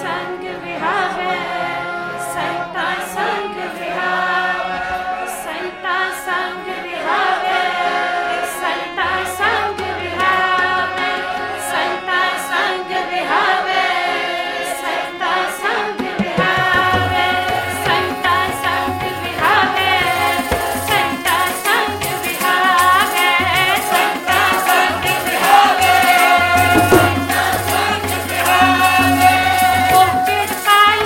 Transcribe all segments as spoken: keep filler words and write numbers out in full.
संग विहावे, संता संग विहावे, संता संग विहावे, संता संग विहावे, संता संग विहावे, संता संग विहावे, संता संग विहावे, संता संग विहावे, संता संग विहावे, संता संग विहावे। ओ कृपाल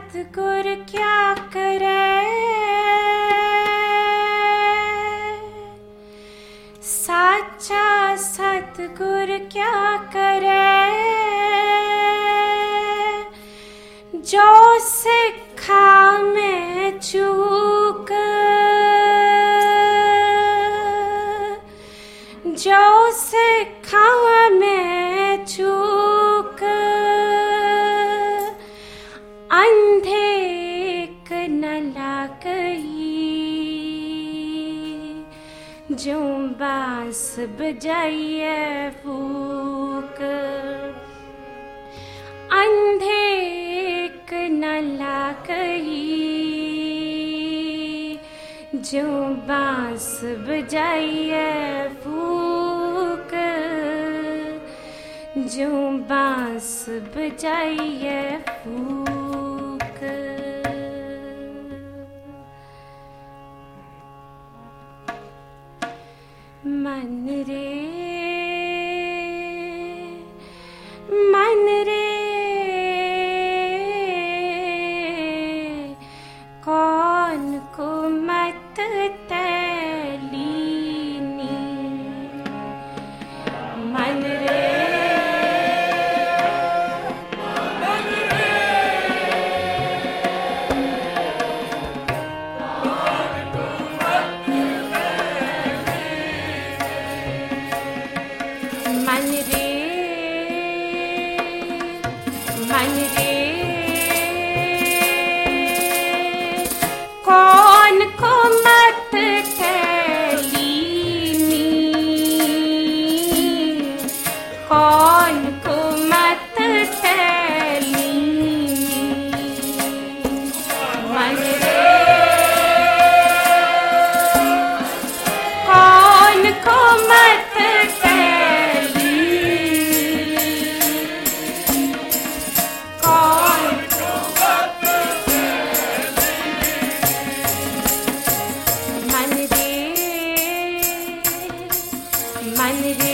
सतगुर क्या करे, साचा सतगुर क्या करे, जो सिखा में चूक, जो सिखा में चूक, अंधे न लागई, जो बांस बजाइए फूक, अंधे न लागई, जो बांस बजाइए फूक, जो बांस बजाइए फूक। मन रे मन रे कौन को मत तैलीनी, मन रे मन रे मन रे कौन को मत तैलीनी, कौन को मत तैलीनी, मन रे कौन को मत मन रे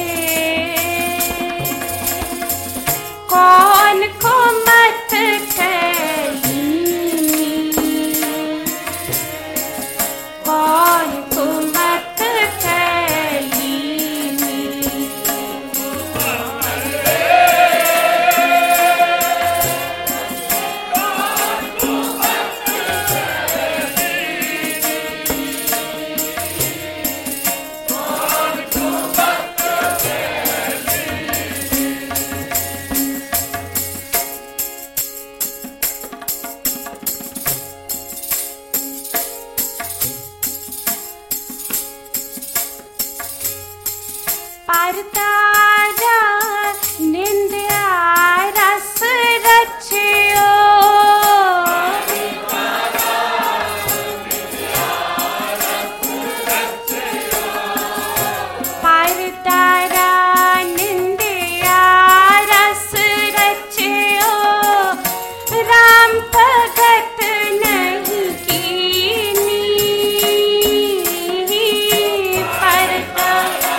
कौन को मत तैलीनी, कौन को मत तैलीनी, परतारा निंदिया रस रचियो, परतारा निंदिया रस रचियो, राम भगत नहीं कीनी, परतारा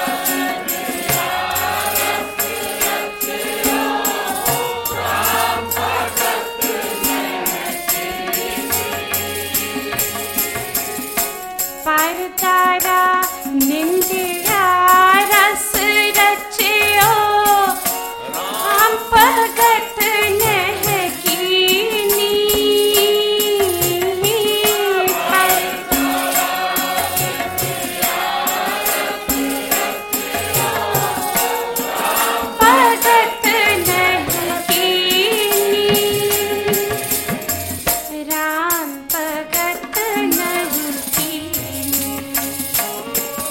परतारा निंदिया रस रचियो, राम भगत नहीं कीनी, भगत नहीं कीनी, राम भगत नहीं कीनी।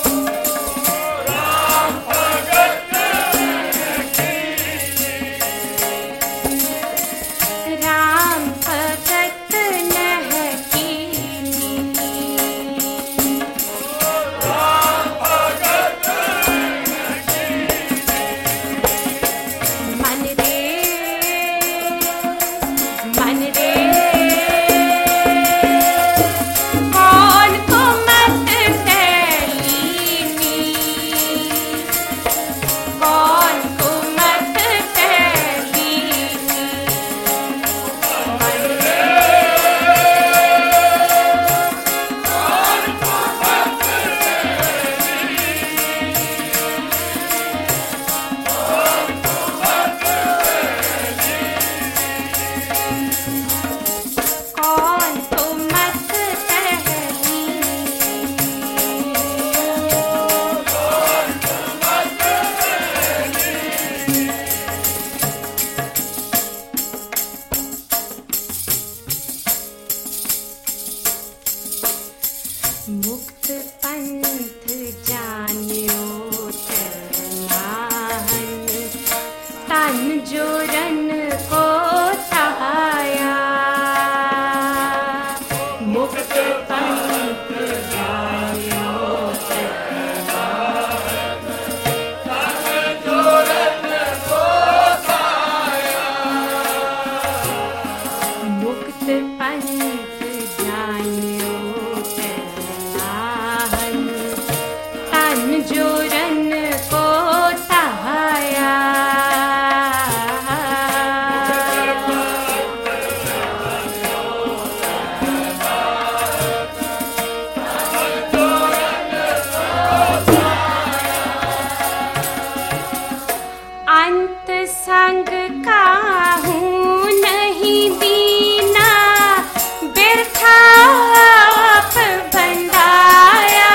का हूँ नहीं बीना, बिरथा आप बंधाया।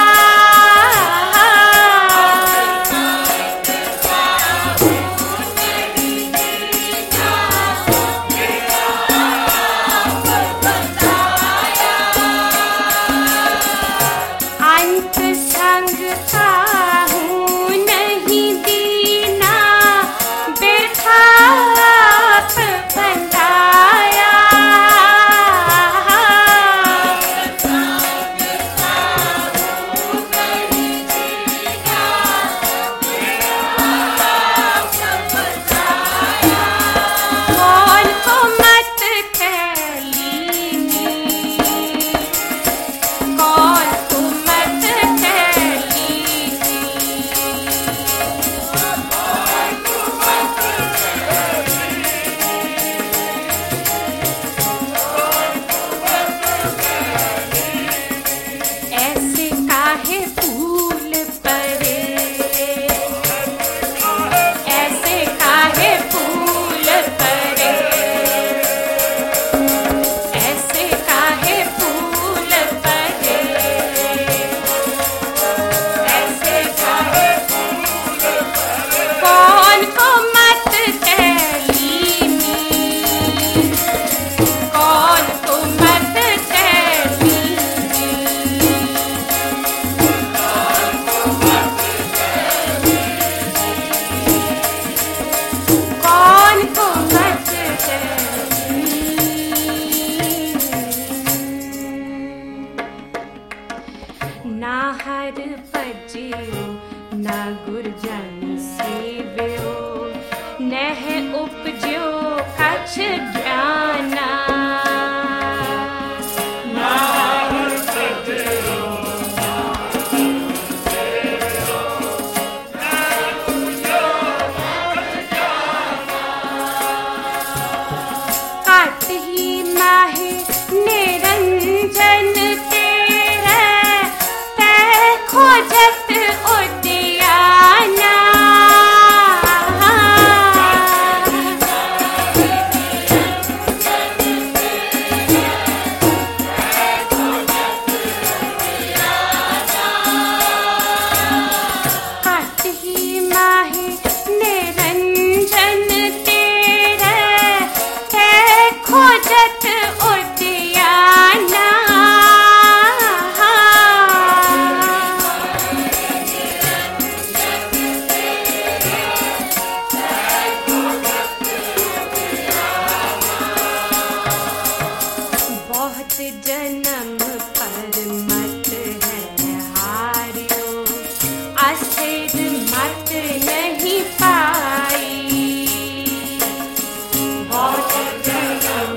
अंत संग का हूँ नहीं बीना, बिरथा आप बंधाया। कौन को मत कहलीनी, कौन को मत कहलीनी। ऐसे काहे फूल परे, ऐसे काहे फूल परे, ऐसे काहे फूल परे, ऐसे काहे फूल परे। कौन को मत कहलीनी, कौन को मत कहलीनी। कौन को मत कहलीनी। ना हर बजियो ना गुरजन सेवियो, नह उपज्यो कछ ज्ञाना। ना हर बजियो काट ही माहे निरंजन तेरे, तै खोजत उद्याना। काट ही माहे निरंजन तेरे, तै खोजत उद्याना। बहुत जन्म पर मत है हारियो, अस्थिर मत नहीं पाई। बहुत जन्म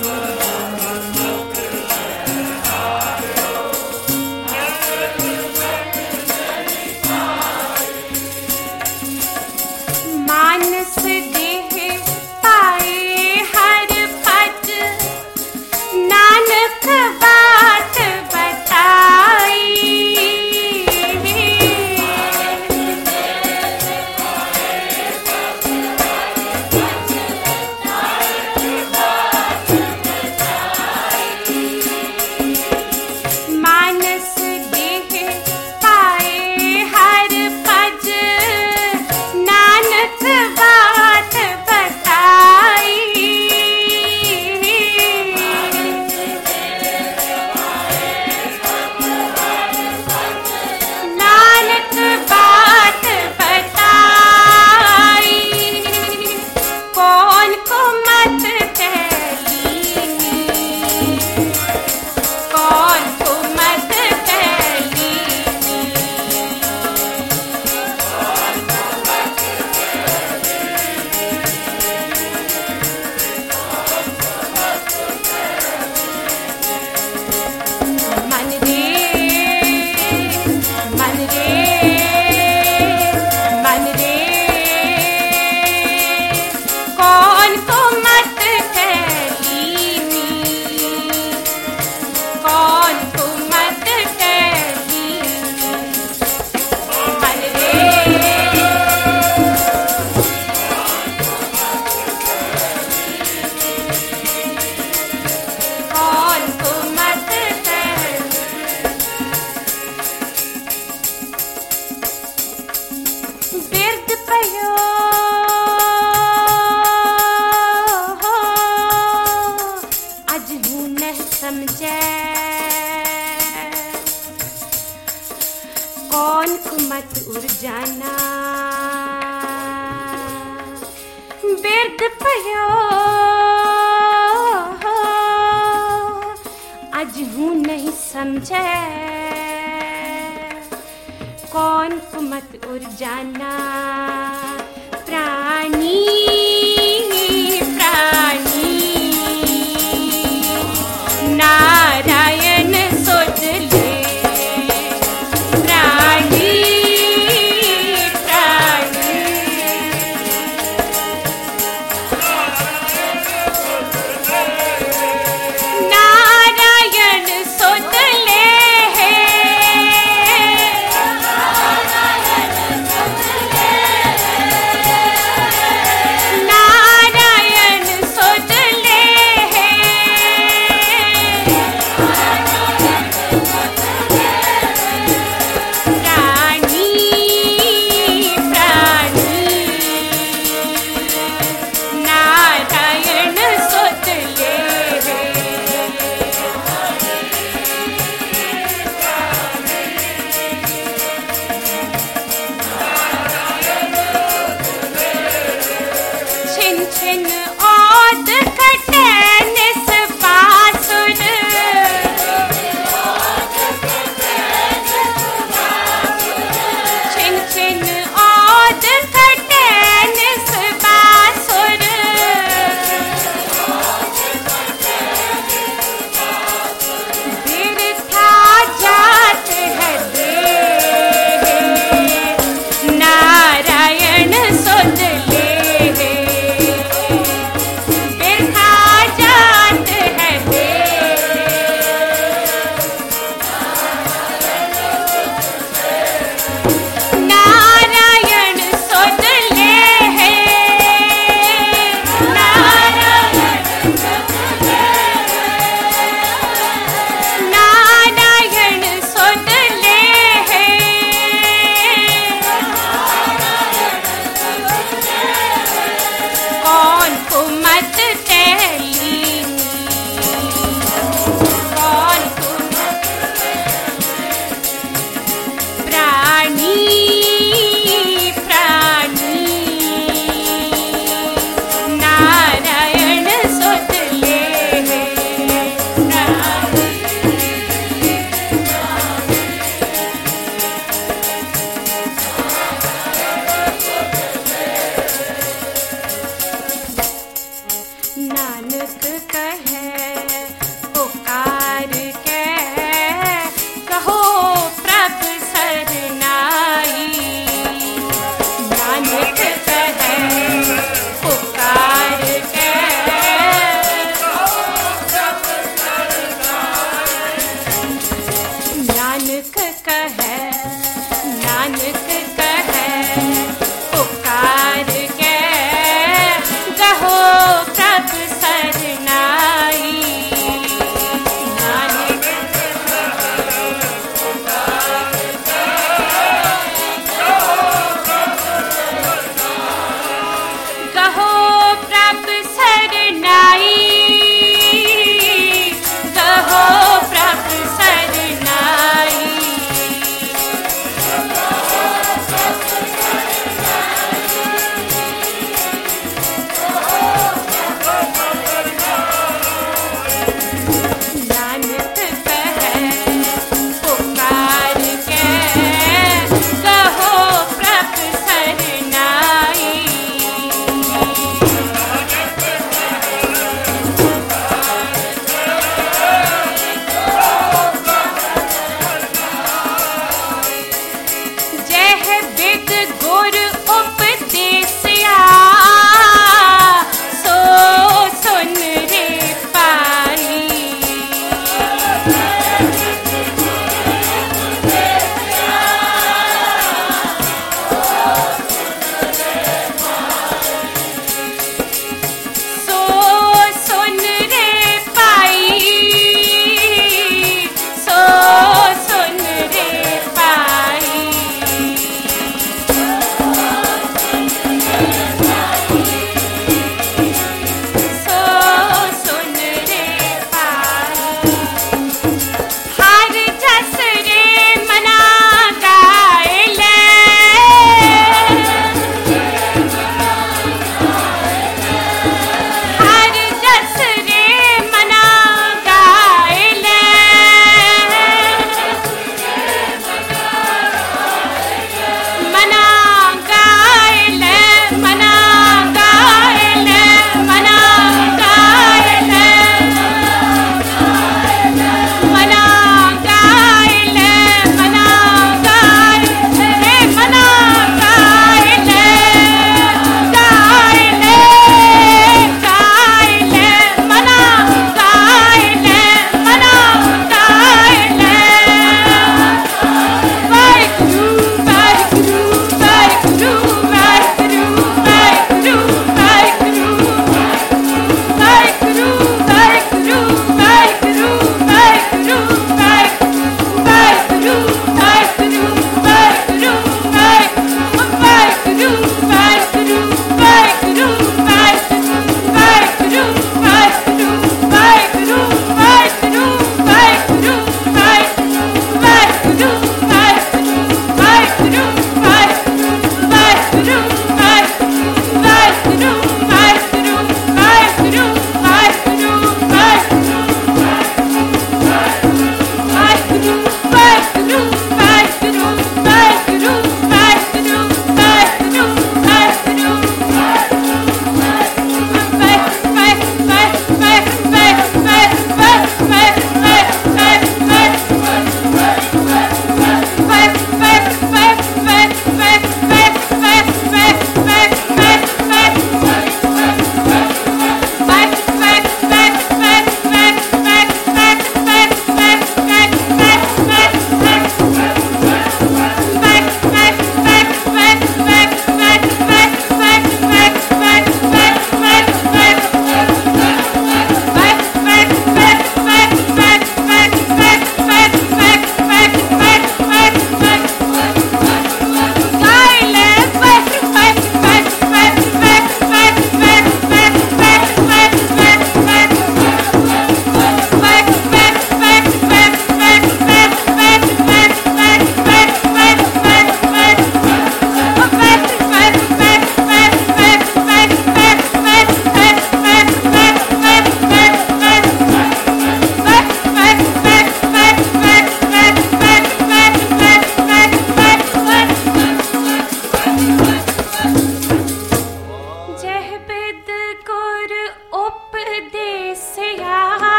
मानस देह पाए हर पद, नानक बात बताई। मानस देह पाए हर पद, नानक बात बताई। नानक बात बताई। कौन को मत कहलीनी, कौन को मत कहलीनी। मन रे मन रे मन रे, कौन को मत जाना बिरद पयो आज हूँ नहीं समझे कौन कुमत उड़ जाना प्राणी प्राणी नारायण सोच ले प्राणी प्राणी नारायण सोच ले नारायण सोच ले प्राणी प्राणी नारायण सोच ले छिन छिन औद कटे निस बासुर छिन छिन औद कटे निस बासुर बिरथा जात है देह नारायण सोच ले बिरथा जात है देह नारायण सोच ले नारायण नारायण सोच ले कौन कुमत तैली कौन कुमत प्राणी प्राणी नारायण सोच ले प्राणी नानक कहे पुकार के कहो प्रभ सरनाई नानक कहे पुकार के नानक कहे नानक कहे पुकार के कहो प्रभ सरनाई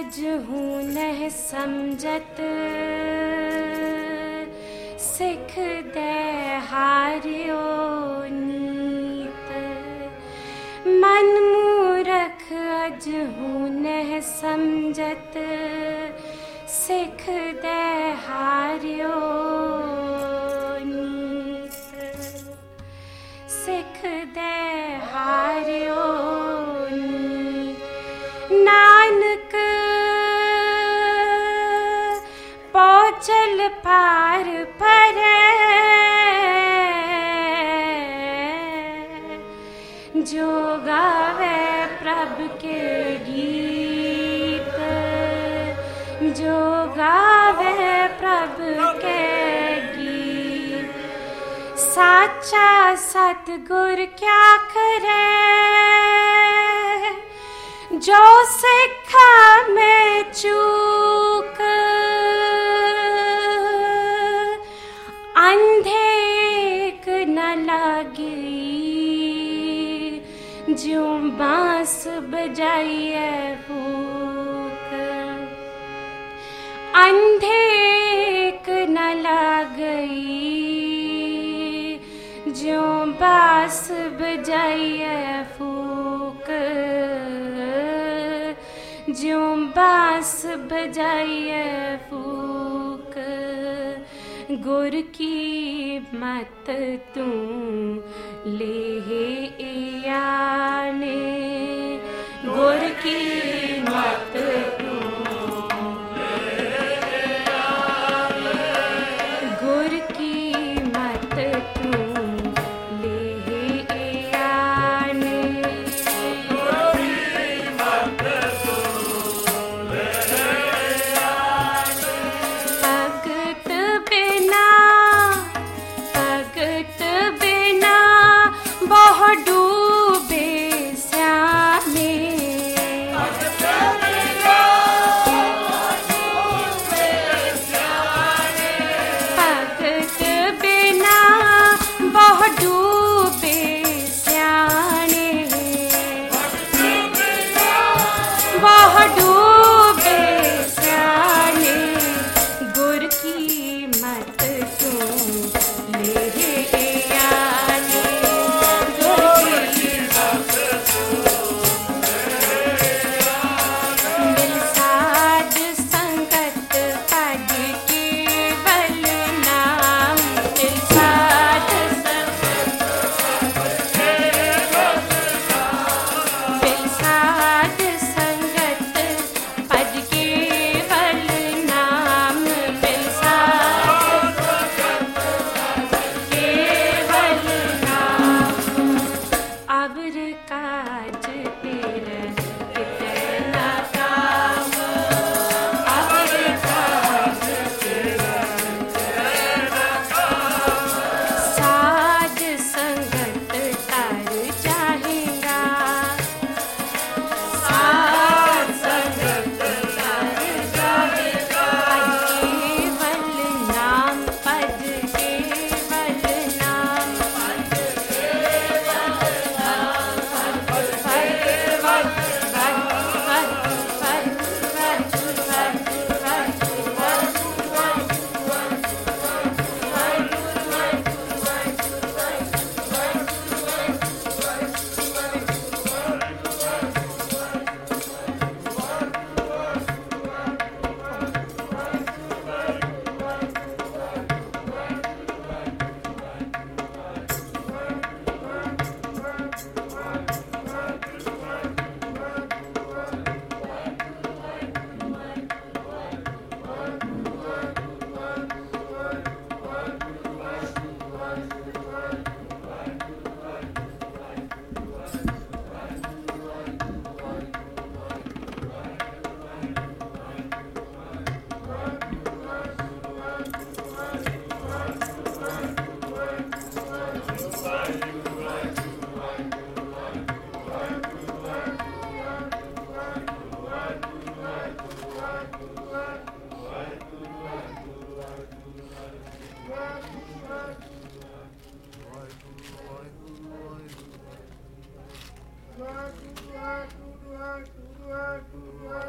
अजहू नह समझत सिख दे हारियो नीत मन मूरख अजहू नह समझत सिख दे हारियो नीत सिख दे हारियो नीत नानक पहुँचल पार परै जो गावे प्रभ के गीत जो गावे प्रभ के गीत साचा सतगुर क्या करे जो सिखा में चूक अंधे न लगी जो बांस बजाइए फूक अंधे न लगई जो बांस बजाइए फूक जो बांस बजाइए फूक गुर की मत तू ले आने